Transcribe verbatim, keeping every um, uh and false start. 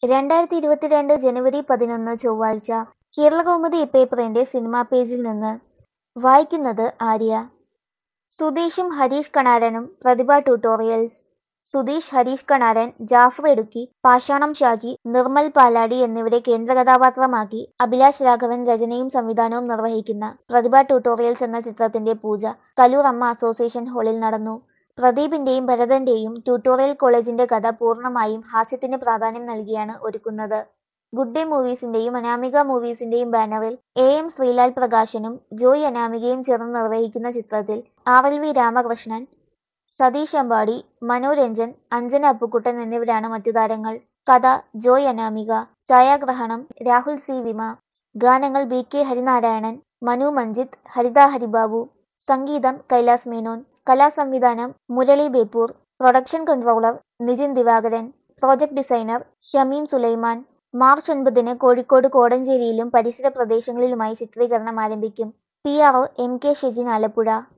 രണ്ടായിരത്തി ഇരുപത്തിരണ്ട് ജനുവരി പതിനൊന്ന് ചൊവ്വാഴ്ച കേരളകൗമുദി പേപ്പറിന്റെ സിനിമാ പേജിൽ നിന്ന് വായിക്കുന്നത് ആര്യ. സുധീഷും ഹരീഷ് കണാരനും പ്രതിഭ ട്യൂട്ടോറിയൽസ്. സുധീഷ്, ഹരീഷ് കണാരൻ, ജാഫർ ഇടുക്കി, പാഷാണം ഷാജി, നിർമ്മൽ പാലാടി എന്നിവരെ കേന്ദ്രകഥാപാത്രമാക്കി അഭിലാഷ് രാഘവൻ രചനയും സംവിധാനവും നിർവഹിക്കുന്ന പ്രതിഭ ട്യൂട്ടോറിയൽസ് എന്ന ചിത്രത്തിന്റെ പൂജ കലൂർ അമ്മ അസോസിയേഷൻ ഹാളിൽ നടന്നു. പ്രദീപിന്റെയും ഭരതന്റെയും ട്യൂട്ടോറിയൽ കോളേജിന്റെ കഥ പൂർണ്ണമായും ഹാസ്യത്തിന് പ്രാധാന്യം നൽകിയാണ് ഒരുക്കുന്നത്. ഗുഡ് ഡേ മൂവീസിന്റെയും അനാമിക മൂവീസിന്റെയും ബാനറിൽ എ എം ശ്രീലാൽ പ്രകാശനും ജോയ് അനാമികയും ചേർന്ന് നിർവഹിക്കുന്ന ചിത്രത്തിൽ R L V Ramakrishnan, Satheesh Ambadi, Manoranjan, Anjana Appukuttan എന്നിവരാണ് മറ്റു താരങ്ങൾ. കഥ ജോയ് അനാമിക. ഛായാഗ്രഹണം രാഹുൽ സി വിമ. ഗാനങ്ങൾ ബി കെ ഹരിനാരായണൻ, മനു മഞ്ജിത്ത്, ഹരിത ഹരിബാബു. സംഗീതം കൈലാസ് മേനോൻ. കലാസംവിധാനം Murali Beypore. Production controller Nijin Divakaran. Project designer Shameem Sulaiman. March ഒൻപതിന് കോഴിക്കോട് കോടഞ്ചേരിയിലും പരിസര പ്രദേശങ്ങളിലുമായി ചിത്രീകരണം ആരംഭിക്കും. P R O M K Shejin Alappuzha.